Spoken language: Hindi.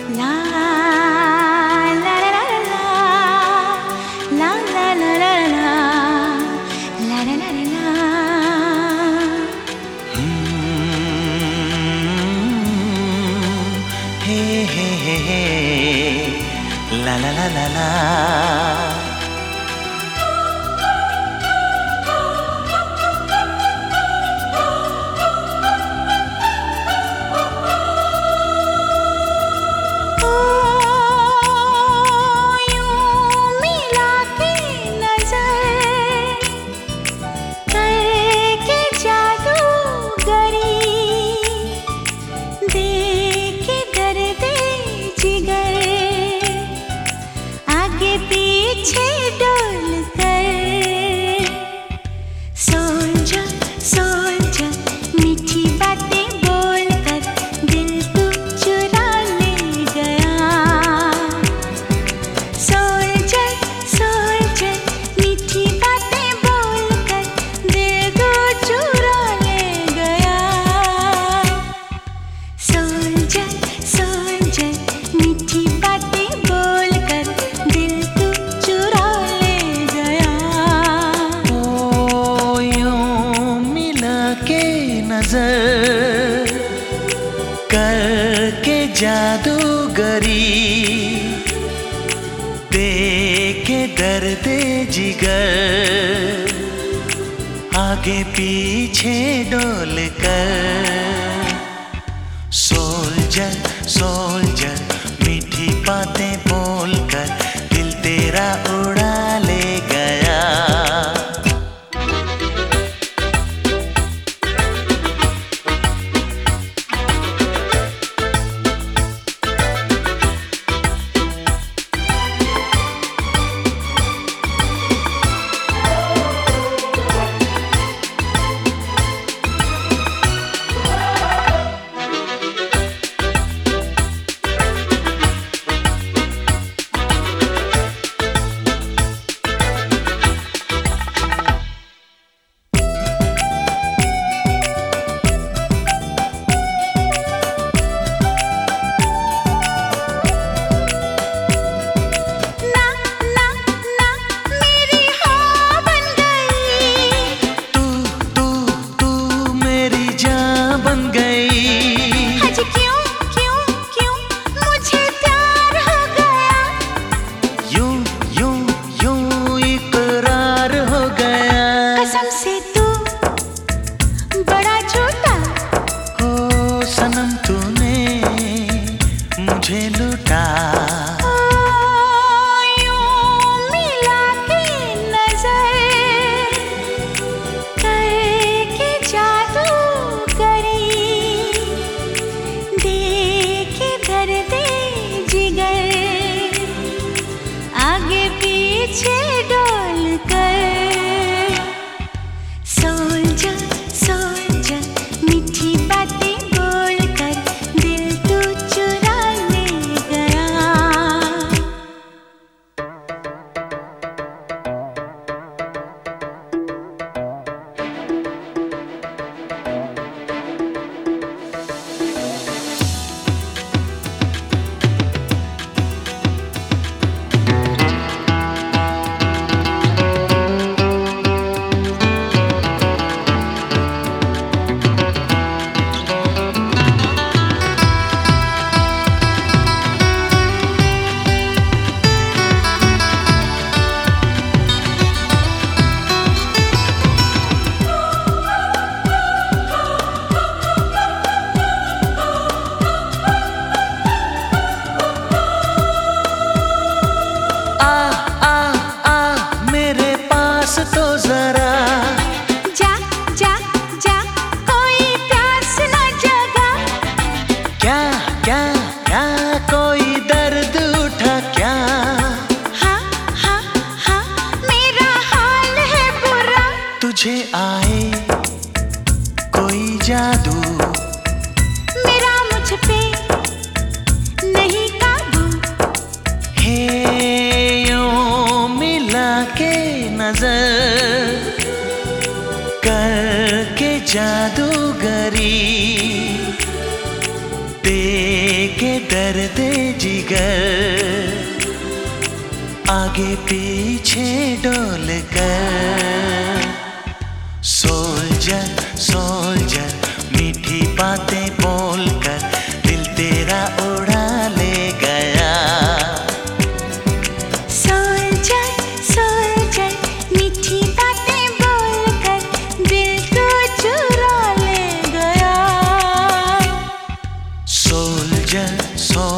La la la la la la la la la la la la la la. Hey hey hey hey, la la la la la. पीछे डोल कर सोल्जर सोल्जर मीठी बातें बोल कर दिल तू चुरा ले गया। सोल्जर सोल्जर मीठी बातें बोल कर दिल तू चुरा ले गया। सोल्जर सोल्जर मीठी बातें बोल कर दिल नजर करके जादूगरी देके दर्द जिगर आगे पीछे डोल कर। सोल्जर सोल्जर मीठी बातें बोल कर दिल तेरा उड़ा ले गया। सनम तूने मुझे लूटा। यूं मिला के नजर करके जादूगरी देके दर्द जिगर आगे पीछे डोल कर। सोल्जर सोल्जर मीठी बातें तो जरा जा जा जा कोई प्यास न जगा। क्या क्या क्या कोई दर्द उठा क्या। हाँ हाँ हाँ मेरा हाल है बुरा। तुझे आए कोई जादू मेरा मुझ पे नहीं काबू। हे यूं मिला के नजर करके जादूगरी देके दर्द जिगर आगे पीछे डोल कर। सोल्जर सोल्जर मीठी बातें बोलकर दिल तेरा उड़ा ले गया। सोल्जर सोल्जर मीठी बातें बोलकर दिल को चुरा ले गया। सोल्जर